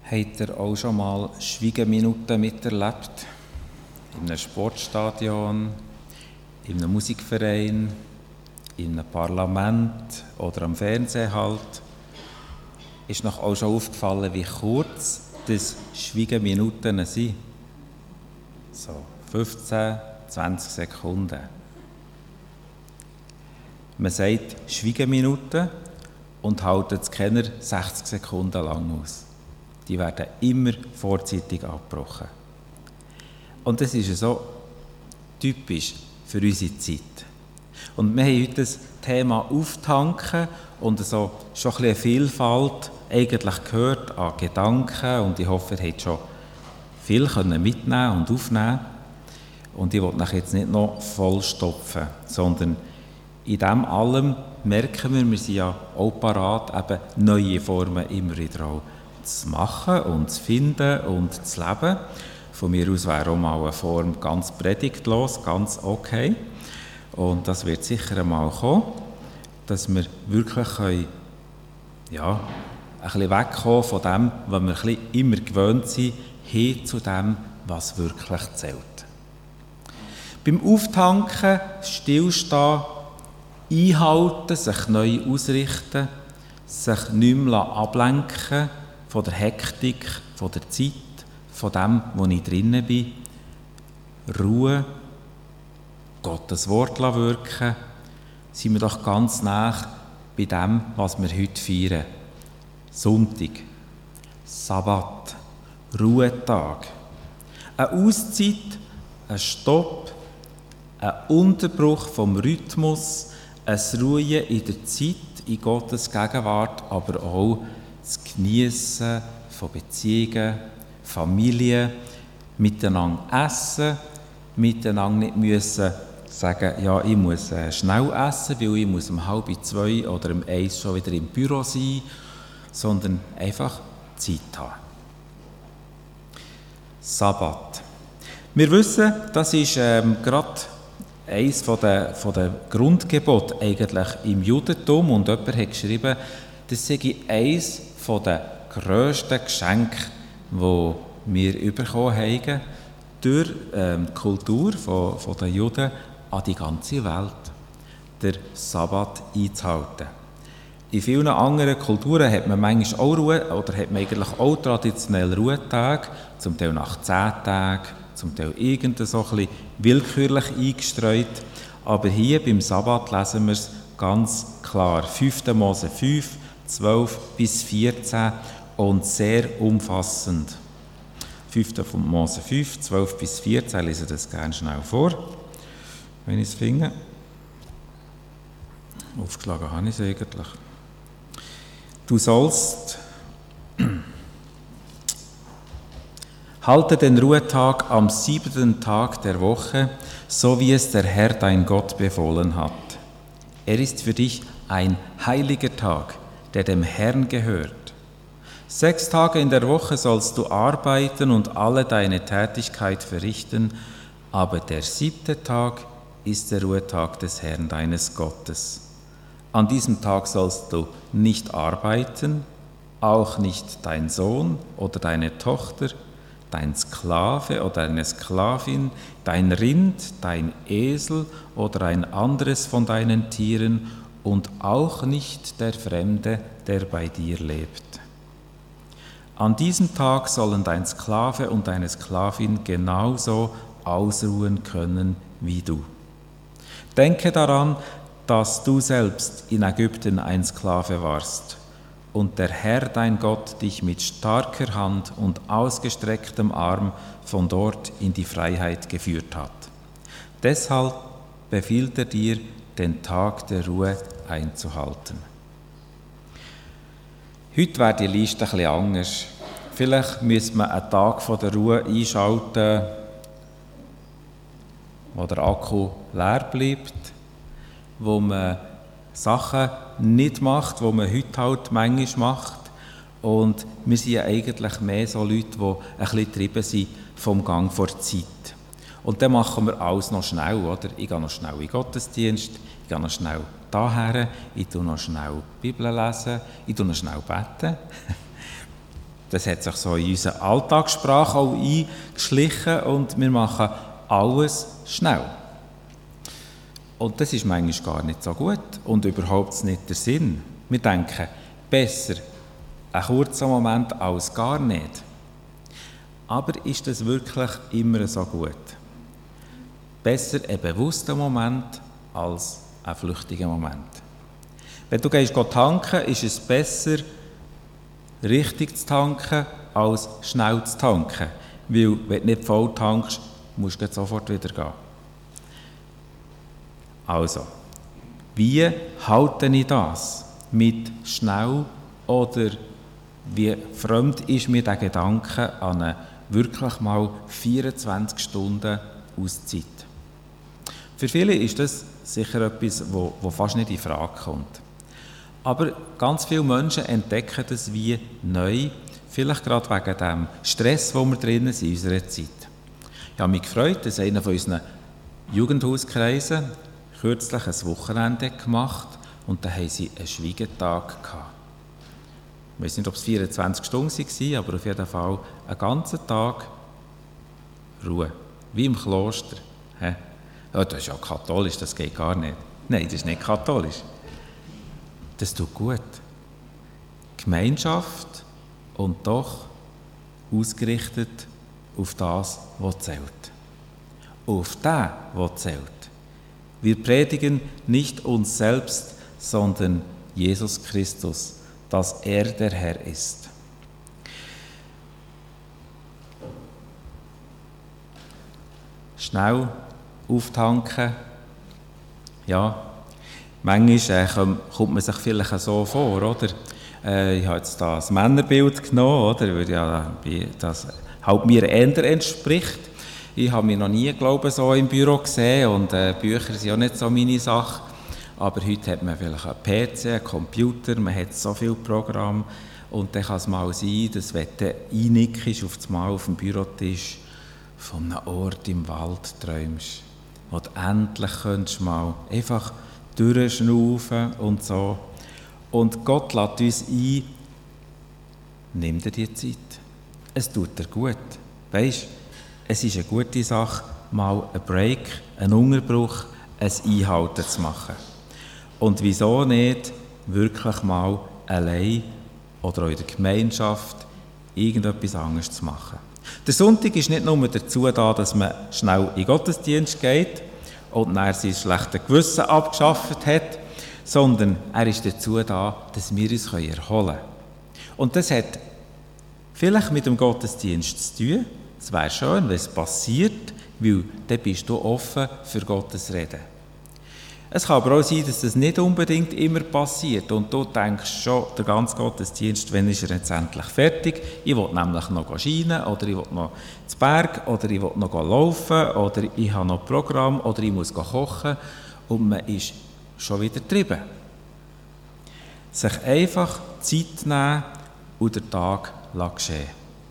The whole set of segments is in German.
Habt ihr auch schon mal Schweigeminuten miterlebt? In einem Sportstadion, in einem Musikverein, in einem Parlament oder am Fernsehen halt? Ist noch auch schon aufgefallen, wie kurz das Schweigeminuten sind? So 15, 20 Sekunden. Man sagt Schweigeminuten und haltet es keiner 60 Sekunden lang aus. Die werden immer vorzeitig abgebrochen. Und das ist so typisch für unsere Zeit. Und wir haben heute das Thema Auftanken und so schon ein bisschen eine Vielfalt eigentlich gehört an Gedanken. Und ich hoffe, ihr habt schon viel mitnehmen und aufnehmen. Und ich will euch jetzt nicht noch vollstopfen, sondern in dem allem merken wir sind ja auch parat, eben neue Formen immer wieder auch zu machen und zu finden und zu leben. Von mir aus wäre auch mal eine Form ganz predigtlos, ganz okay. Und das wird sicher einmal kommen, dass wir wirklich ein bisschen wegkommen von dem, was wir ein bisschen immer gewöhnt sind, hin zu dem, was wirklich zählt. Beim Auftanken, Stillstehen, Einhalten, sich neu ausrichten, sich nicht mehr ablenken von der Hektik, von der Zeit, von dem, wo ich drinnen bin. Ruhe, Gottes Wort wirken, sind wir doch ganz nah bei dem, was wir heute feiern. Sonntag, Sabbat, Ruhetag. Eine Auszeit, ein Stopp, ein Unterbruch vom Rhythmus, ein Ruhen in der Zeit, in Gottes Gegenwart, aber auch das Geniessen von Beziehungen, Familie, miteinander essen, miteinander nicht müssen sagen, ja, ich muss schnell essen, weil ich muss um 12:30 oder um 1 schon wieder im Büro sein, sondern einfach Zeit haben. Sabbat. Wir wissen, das ist gerade eines von den Grundgeboten eigentlich im Judentum, und jemand hat geschrieben, das sei eines von den grössten Geschenke, die wir bekommen haben, durch die Kultur der Juden an die ganze Welt, den Sabbat einzuhalten. In vielen anderen Kulturen hat man manchmal auch Ruhe, oder hat man eigentlich auch traditionell Ruhetage, zum Teil nach 10 Tagen, zum Teil irgend so ein bisschen willkürlich eingestreut. Aber hier beim Sabbat lesen wir es ganz klar. 5. Mose 5, 12 bis 14 und sehr umfassend. 5. Mose 5, 12 bis 14, ich lese das gerne schnell vor, wenn ich es finde. Aufgeschlagen habe ich es eigentlich. Du sollst halte den Ruhetag am 7. Tag der Woche, so wie es der Herr dein Gott befohlen hat. Er ist für dich ein heiliger Tag, der dem Herrn gehört. 6 Tage in der Woche sollst du arbeiten und alle deine Tätigkeit verrichten, aber der 7. Tag ist der Ruhetag des Herrn deines Gottes. An diesem Tag sollst du nicht arbeiten, auch nicht dein Sohn oder deine Tochter, dein Sklave oder deine Sklavin, dein Rind, dein Esel oder ein anderes von deinen Tieren und auch nicht der Fremde, der bei dir lebt. An diesem Tag sollen dein Sklave und deine Sklavin genauso ausruhen können wie du. Denke daran, dass du selbst in Ägypten ein Sklave warst und der Herr dein Gott dich mit starker Hand und ausgestrecktem Arm von dort in die Freiheit geführt hat. Deshalb befiehlt er dir, den Tag der Ruhe einzuhalten. Heute wäre die Liste ein bisschen anders. Vielleicht müsste man einen Tag von der Ruhe einschalten, wo der Akku leer bleibt, wo man Sachen nicht macht, die man heute halt manchmal macht. Und wir sind ja eigentlich mehr so Leute, die ein bisschen getrieben sind vom Gang vor Zeit. Und dann machen wir alles noch schnell, oder? Ich gehe noch schnell in den Gottesdienst, ich gehe noch schnell daher, ich tue noch schnell die Bibel lesen, ich tue noch schnell beten. Das hat sich so in unsere Alltagssprache auch eingeschlichen und wir machen alles schnell. Und das ist manchmal gar nicht so gut und überhaupt nicht der Sinn. Wir denken, besser ein kurzer Moment als gar nicht. Aber ist das wirklich immer so gut? Besser ein bewusster Moment als ein flüchtiger Moment. Wenn du gehst tanken, ist es besser, richtig zu tanken, als schnell zu tanken. Weil, wenn du nicht voll tankst, musst du sofort wieder gehen. Also, wie halte ich das? Mit schnell oder wie fremd ist mir der Gedanke an eine wirklich mal 24 Stunden Auszeit? Für viele ist das sicher etwas, wo fast nicht in Frage kommt. Aber ganz viele Menschen entdecken das wie neu, vielleicht gerade wegen dem Stress, wo wir drinnen sind in unserer Zeit. Ich habe mich gefreut, dass einer von unseren Jugendhauskreisen kürzlich ein Wochenende gemacht und da haben sie einen Schweigetag gehabt. Ich weiß nicht, ob es 24 Stunden waren, aber auf jeden Fall einen ganzen Tag Ruhe, wie im Kloster. Ja, das ist ja katholisch, das geht gar nicht. Nein, das ist nicht katholisch. Das tut gut. Gemeinschaft und doch ausgerichtet auf das, was zählt. Auf den, was zählt. Wir predigen nicht uns selbst, sondern Jesus Christus, dass er der Herr ist. Schnell auftanken, ja, manchmal kommt man sich vielleicht so vor, oder? Ich habe jetzt da ein Männerbild genommen, oder? Weil ja, das halt mir eher entspricht. Ich habe mich noch nie, glaube ich, so im Büro gesehen und Bücher sind ja nicht so meine Sache. Aber heute hat man vielleicht einen PC, einen Computer, man hat so viele Programme und dann kann es mal sein, dass wenn du einnickst auf dem Bürotisch von einem Ort im Wald träumst, wo du endlich könntest mal einfach durchschnaufen und so. Und Gott lädt uns ein, nimm dir die Zeit. Es tut dir gut. Weisst, es ist eine gute Sache, mal einen Break, einen Unterbruch, ein Einhalten zu machen. Und wieso nicht wirklich mal allein oder auch in der Gemeinschaft irgendetwas anderes zu machen. Der Sonntag ist nicht nur dazu da, dass man schnell in den Gottesdienst geht und dann sein schlechtes Gewissen abgeschafft hat, sondern er ist dazu da, dass wir uns erholen können. Und das hat vielleicht mit dem Gottesdienst zu tun. Es wäre schön, wenn es passiert, weil dann bist du offen für Gottes Reden. Es kann aber auch sein, dass das nicht unbedingt immer passiert und du denkst schon, der ganze Gottesdienst, wann ist er jetzt endlich fertig? Ich will nämlich noch scheinen oder ich will noch zu Berg oder ich will noch laufen oder ich habe noch Programm oder ich muss kochen und man ist schon wieder getrieben. Sich einfach Zeit nehmen und den Tag geschehen.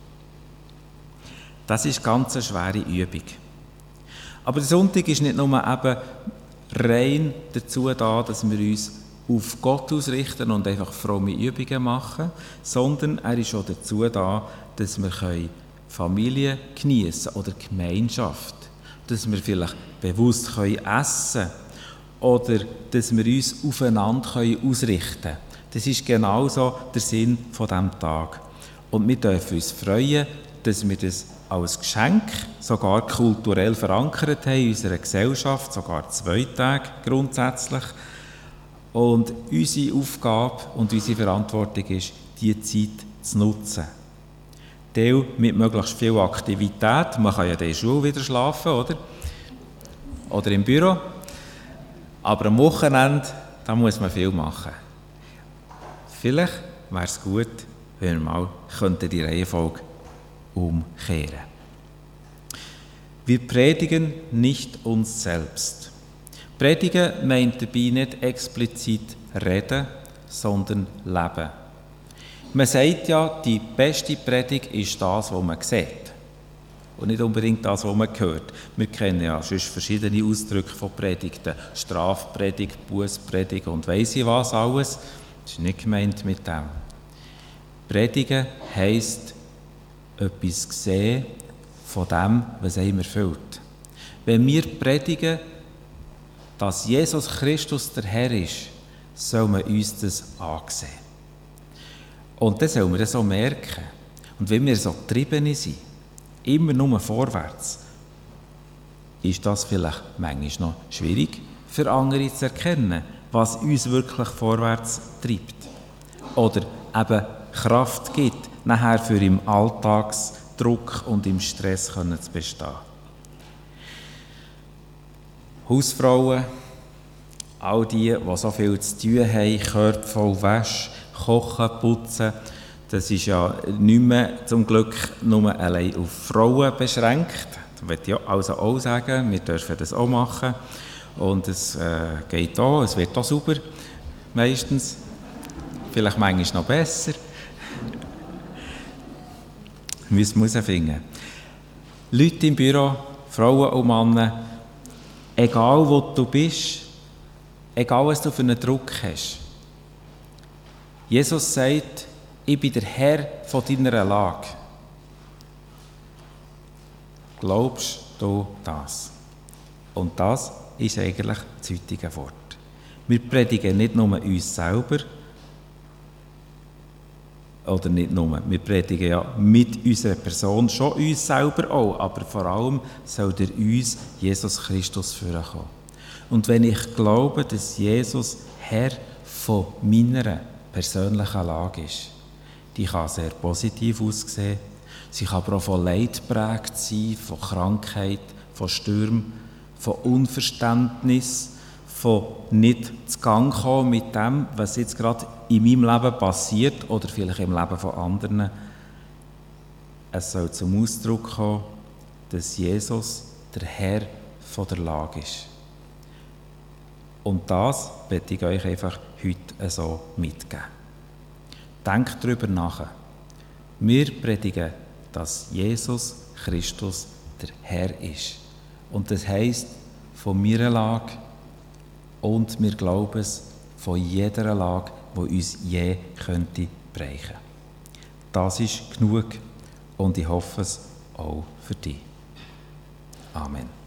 Das ist ganz eine schwere Übung. Aber der Sonntag ist nicht nur eben rein dazu da, dass wir uns auf Gott ausrichten und einfach fromme Übungen machen, sondern er ist auch dazu da, dass wir Familie geniessen oder Gemeinschaft, dass wir vielleicht bewusst essen können oder dass wir uns aufeinander ausrichten können. Das ist genauso der Sinn von diesem Tag. Und wir dürfen uns freuen, dass wir das als Geschenk sogar kulturell verankert haben in unserer Gesellschaft, sogar 2 Tage grundsätzlich. Und unsere Aufgabe und unsere Verantwortung ist, diese Zeit zu nutzen. Teil mit möglichst viel Aktivität. Man kann ja in der Schule wieder schlafen, oder? Oder im Büro. Aber am Wochenende, da muss man viel machen. Vielleicht wäre es gut, wenn wir mal die Reihenfolge umkehren. Wir predigen nicht uns selbst. Predigen meint dabei nicht explizit reden, sondern leben. Man sagt ja, die beste Predigt ist das, was man sieht. Und nicht unbedingt das, was man hört. Wir kennen ja sonst verschiedene Ausdrücke von Predigten. Strafpredigt, Bußpredigt und weiss ich was alles. Das ist nicht gemeint mit dem. Predigen heisst, etwas sehen von dem, was einem erfüllt. Wenn wir predigen, dass Jesus Christus der Herr ist, soll man uns das ansehen. Und dann sollen wir das auch merken. Und wenn wir so getrieben sind, immer nur vorwärts, ist das vielleicht manchmal noch schwierig für andere zu erkennen, was uns wirklich vorwärts treibt. Oder eben Kraft gibt, nachher für im Alltagsdruck und im Stress zu bestehen. Hausfrauen, all die so viel zu tun haben, Körper voll Wäsche, Kochen, Putzen, das ist ja nicht mehr zum Glück nur allein auf Frauen beschränkt. Das möchte ich also auch sagen, wir dürfen das auch machen. Und es geht auch, es wird auch sauber, meistens. Vielleicht manchmal noch besser. Müssen wir herausfinden. Leute im Büro, Frauen und Männer, egal wo du bist, egal was du für einen Druck hast. Jesus sagt, ich bin der Herr von deiner Lage. Glaubst du das? Und das ist eigentlich das heutige Wort. Wir predigen nicht nur uns selber, oder nicht nur, wir predigen ja mit unserer Person schon uns selber auch, aber vor allem soll durch uns Jesus Christus vorkommen. Und wenn ich glaube, dass Jesus Herr von meiner persönlichen Lage ist, die kann sehr positiv aussehen, sie kann aber auch von Leid geprägt sein, von Krankheit, von Stürmen, von Unverständnis, von nicht zu Gang kommen mit dem, was jetzt gerade in meinem Leben passiert oder vielleicht im Leben von anderen. Es soll zum Ausdruck kommen, dass Jesus der Herr von der Lage ist. Und das möchte ich euch einfach heute so mitgeben. Denkt darüber nach. Wir predigen, dass Jesus Christus der Herr ist. Und das heisst, von meiner Lage, und wir glauben es von jeder Lage, die uns je könnte bereichen. Das ist genug und ich hoffe es auch für dich. Amen.